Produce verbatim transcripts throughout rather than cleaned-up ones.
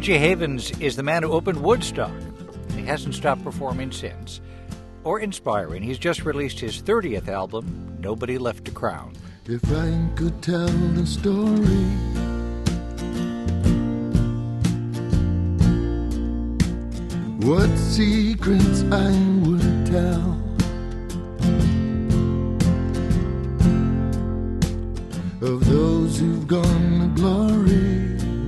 Richie Havens is the man who opened Woodstock. He hasn't stopped performing since, or inspiring. He's just released his thirtieth album, Nobody Left a Crown. If I could tell the story, what secrets I would tell, of those who've gone to glory,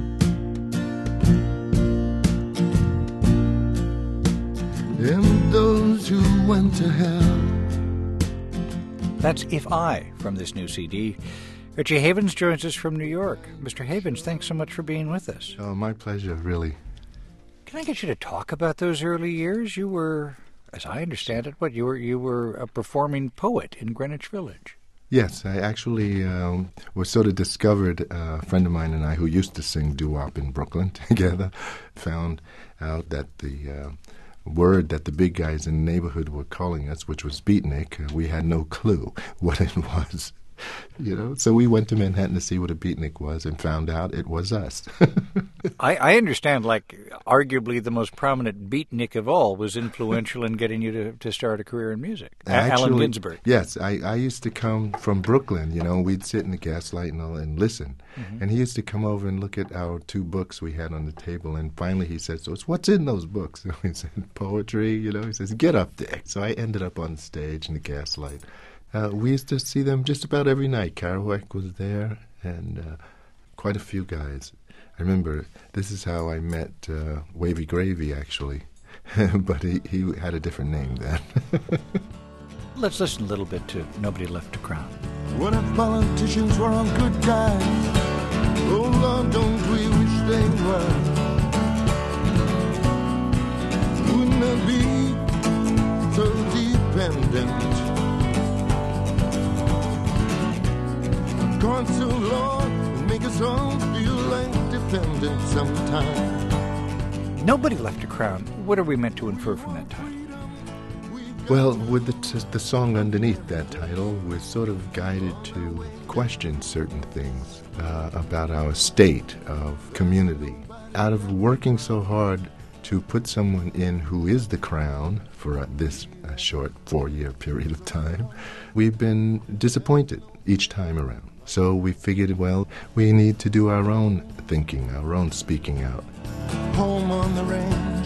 and those who went to hell. That's If I from this new C D. Richie Havens joins us from New York. Mister Havens, thanks so much for being with us. Oh, my pleasure, really. Can I get you to talk about those early years? You were, as I understand it, what you were you were a performing poet in Greenwich Village. Yes, I actually um, was sort of discovered, uh, a friend of mine and I who used to sing doo-wop in Brooklyn together, found out that the uh, word that the big guys in the neighborhood were calling us, which was beatnik, uh, we had no clue what it was. You know, so we went to Manhattan to see what a beatnik was and found out it was us. I, I understand, like, arguably the most prominent beatnik of all was influential in getting you to, to start a career in music. Actually, Allen Ginsberg. Yes, I, I used to come from Brooklyn, you know, we'd sit in the Gaslight and, all, and listen. Mm-hmm. And he used to come over and look at our two books we had on the table. And finally he said, so it's, what's in those books? And we said, poetry, you know. He says, get up there. So I ended up on stage in the Gaslight. Uh, we used to see them just about every night. Kerouac was there, and uh, quite a few guys. I remember this is how I met uh, Wavy Gravy, actually, but he, he had a different name then. Let's listen a little bit to Nobody Left a Crown. What if politicians were all good guys? Oh, Lord, don't we wish they were? Wouldn't it be so dependent? Gone so long, and make us all feel like dependent sometime. Nobody Left a Crown. What are we meant to infer from that title? Well, with the, t- the song underneath that title, we're sort of guided to question certain things uh, about our state of community. Out of working so hard to put someone in who is the crown for uh, this uh, short four-year period of time, we've been disappointed each time around. So we figured, well, we need to do our own thinking, our own speaking out. Home on the range,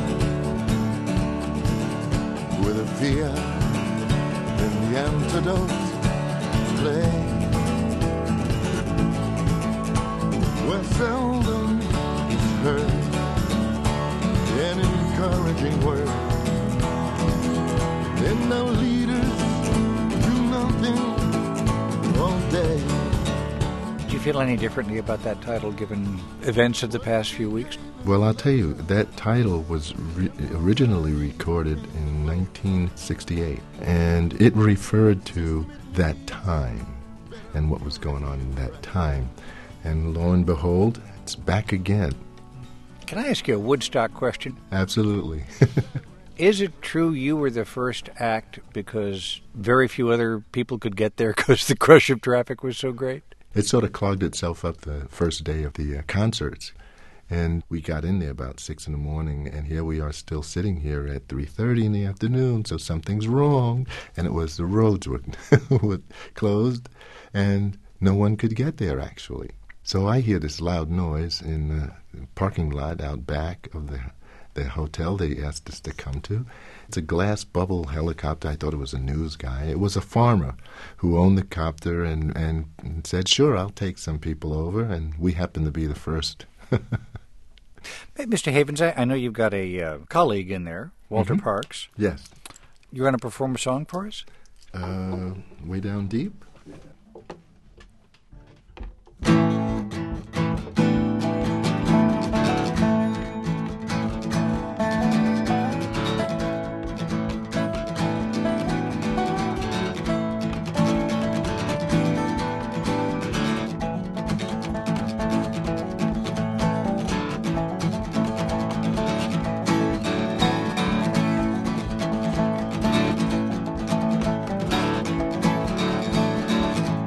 with a fear in the antidote play, where seldom is heard an encouraging word, and our leaders do nothing all day. Do you feel any differently about that title given events of the past few weeks? Well, I'll tell you, that title was re- originally recorded in nineteen sixty-eight, and it referred to that time and what was going on in that time. And lo and behold, it's back again. Can I ask you a Woodstock question? Absolutely. Is it true you were the first act because very few other people could get there because the crush of traffic was so great? It sort of clogged itself up the first day of the uh, concerts. And we got in there about six in the morning, and here we are still sitting here at three thirty in the afternoon, so something's wrong. And it was the roads were, were closed, and no one could get there, actually. So I hear this loud noise in the parking lot out back of the the hotel they asked us to come to. It's a glass bubble helicopter. I thought it was a news guy. It was a farmer who owned the copter and, and, and said, sure, I'll take some people over, and we happened to be the first. Hey, Mister Havens, I, I know you've got a uh, colleague in there, Walter Mm-hmm. Parks. Yes. You're going to perform a song for us? Uh, Way Down Deep?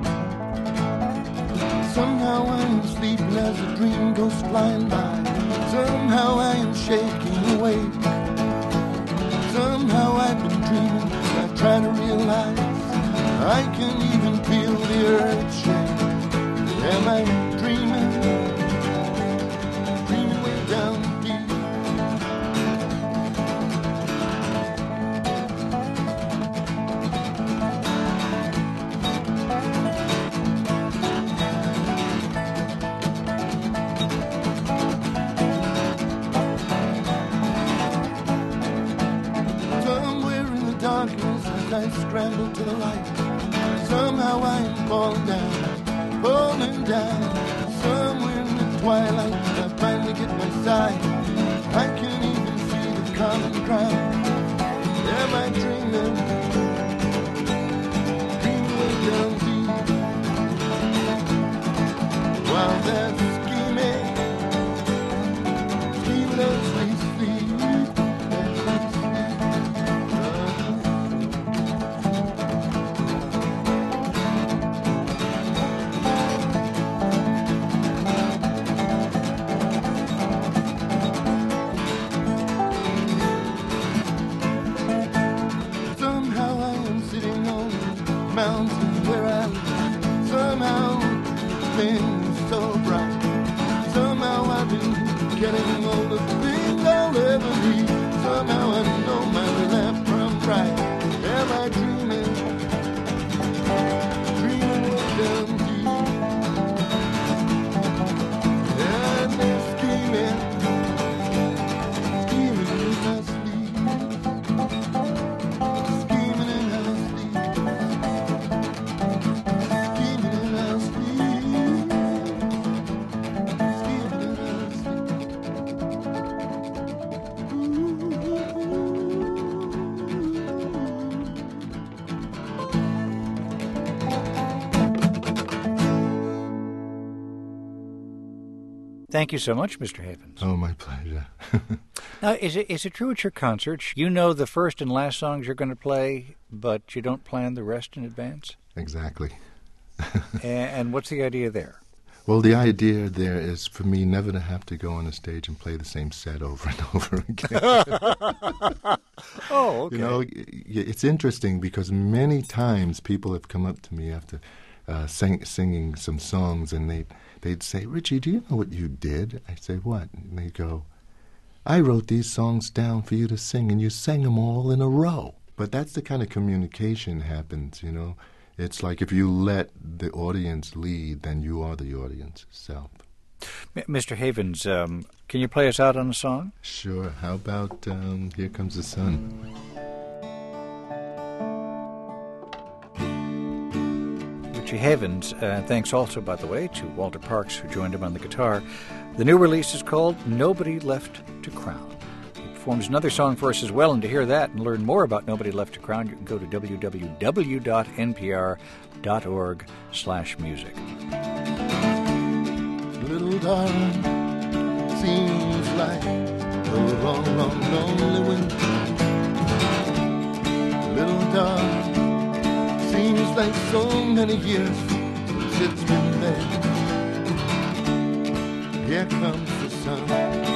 Somehow I'm sleeping as a dream goes flying by. Somehow I am shaking awake. Somehow I've been dreaming. I try to realize I can even feel the earth shake. Am I dreaming? Dreaming way down deep. I scramble to the light. Somehow I'm falling down, falling down. Somewhere in the twilight, I finally get my sight. I can even see the common ground. Am I dreaming? Dreaming way down deep. While they're scheming, scheming as we sleep. Mountain where I live. Somehow things so bright. Somehow I've been getting all the things I'll ever need. Somehow I know my left from right. Am I dreaming? Dreaming way down deep. And they're scheming, scheming in my sleep. Scheming in my sleep. Thank you so much, Mister Havens. Oh, my pleasure. Now, is it is it true at your concerts you know the first and last songs you're going to play, but you don't plan the rest in advance? Exactly. and, and what's the idea there? Well, the idea there is for me never to have to go on a stage and play the same set over and over again. Oh, okay. You know, it's interesting because many times people have come up to me after uh, sing, singing some songs and they, they'd say, Richie, do you know what you did? I say, what? And they go, I wrote these songs down for you to sing and you sang them all in a row. But that's the kind of communication happens, you know. It's like if you let the audience lead, then you are the audience itself. Mister Havens, um, can you play us out on a song? Sure. How about um, Here Comes the Sun? Richie Havens, uh, thanks also, by the way, to Walter Parks, who joined him on the guitar. The new release is called Nobody Left to Crown. He performs another song for us as well, and to hear that and learn more about Nobody Left to Crown, you can go to w w w dot n p r dot org slash music. Little darling, seems like a long, long, lonely winter. Little darling, seems like so many years since it's been there. Here comes the sun,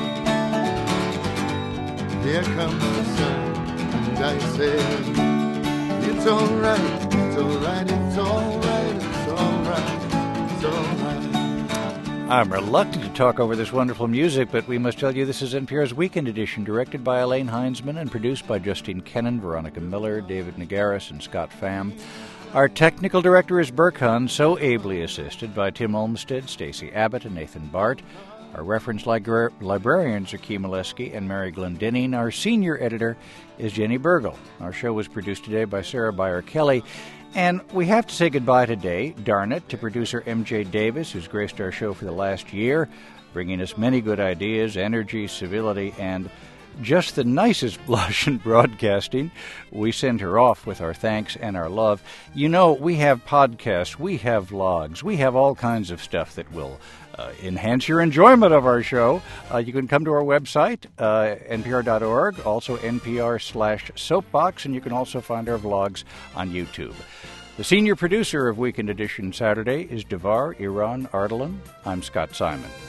here comes the sun, and I say, it's all right, it's all right, it's all right, it's all right, it's all right. I'm reluctant to talk over this wonderful music, but we must tell you this is N P R's Weekend Edition, directed by Elaine Heinzman and produced by Justine Kennan, Veronica Miller, David Nagaris, and Scott Pham. Our technical director is Burke Hun, so ably assisted by Tim Olmsted, Stacey Abbott, and Nathan Bart. Our reference libra- librarians are Kee Molesky and Mary Glendinning. Our senior editor is Jenny Burgle. Our show was produced today by Sarah Byer Kelly. And we have to say goodbye today, darn it, to producer M J Davis, who's graced our show for the last year, bringing us many good ideas, energy, civility, and just the nicest blush in broadcasting. We send her off with our thanks and our love. You know, we have podcasts, we have vlogs, we have all kinds of stuff that will uh, enhance your enjoyment of our show. Uh, you can come to our website, uh, N P R dot org, also N P R slash soapbox, and you can also find our vlogs on YouTube. The senior producer of Weekend Edition Saturday is Devar Iran Ardalan. I'm Scott Simon.